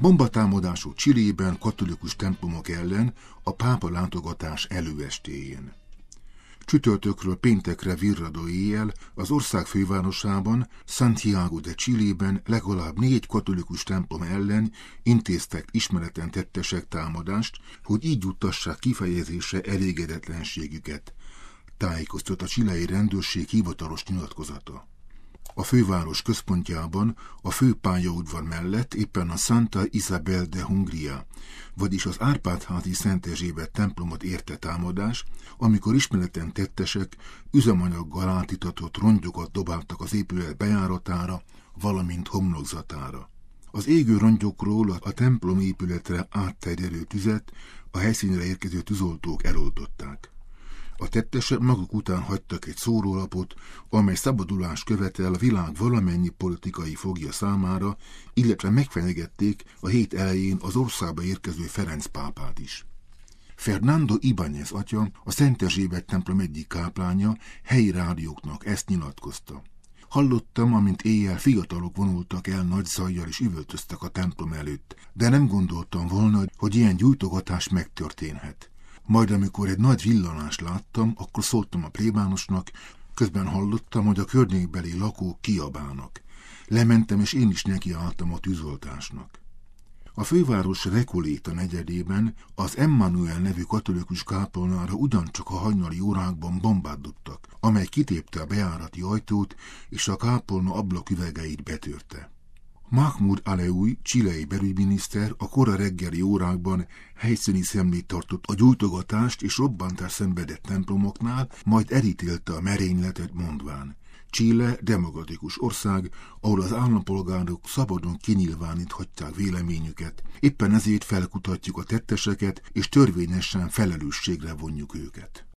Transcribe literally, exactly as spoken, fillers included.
Bombatámadások Chilében katolikus templomok ellen a pápa látogatás előestéjén. Csütörtökről péntekre virradó éjjel az ország fővárosában, Santiago de Chilében legalább négy katolikus templom ellen intéztek ismereten tettesek támadást, hogy így juttassák kifejezésre elégedetlenségüket, tájékoztat a chilei rendőrség hivatalos nyilatkozata. A főváros központjában, a fő pályaudvar mellett éppen a Santa Isabel de Hungría, vagyis az Árpád-házi Szent Erzsébet templomot érte támadás, amikor ismereten tettesek üzemanyaggal átitatott rongyokat dobáltak az épület bejáratára, valamint homlokzatára. Az égő rongyokról a templom épületre átterjedő tüzet a helyszínre érkező tűzoltók eloltották. A tettesek maguk után hagytak egy szórólapot, amely szabadulást követel a világ valamennyi politikai fogja számára, illetve megfenyegették a hét elején az országba érkező Ferenc pápát is. Fernando Ibáñez atya, a Szent Erzsébet templom egyik káplánya helyi rádióknak ezt nyilatkozta. Hallottam, amint éjjel fiatalok vonultak el nagy zajjal és üvöltöztek a templom előtt, de nem gondoltam volna, hogy ilyen gyújtogatás megtörténhet. Majd amikor egy nagy villanást láttam, akkor szóltam a plébánosnak, közben hallottam, hogy a környékbeli lakók kiabálnak. Lementem, és én is nekiálltam a tűzoltásnak. A főváros Recoleta negyedében az Emmanuel nevű katolikus kápolnára ugyancsak a hajnali órákban bombát dobtak, amely kitépte a bejárati ajtót, és a kápolna ablaküvegeit betörte. Mahmoud Aleuy, chilei belügyminiszter a kora reggeli órákban helyszíni szemlét tartott a gyújtogatást és robbantást szenvedett templomoknál, majd elítélte a merényletet mondván: Chile demokratikus ország, ahol az állampolgárok szabadon kinyilváníthatják véleményüket, éppen ezért felkutatjuk a tetteseket és törvényesen felelősségre vonjuk őket.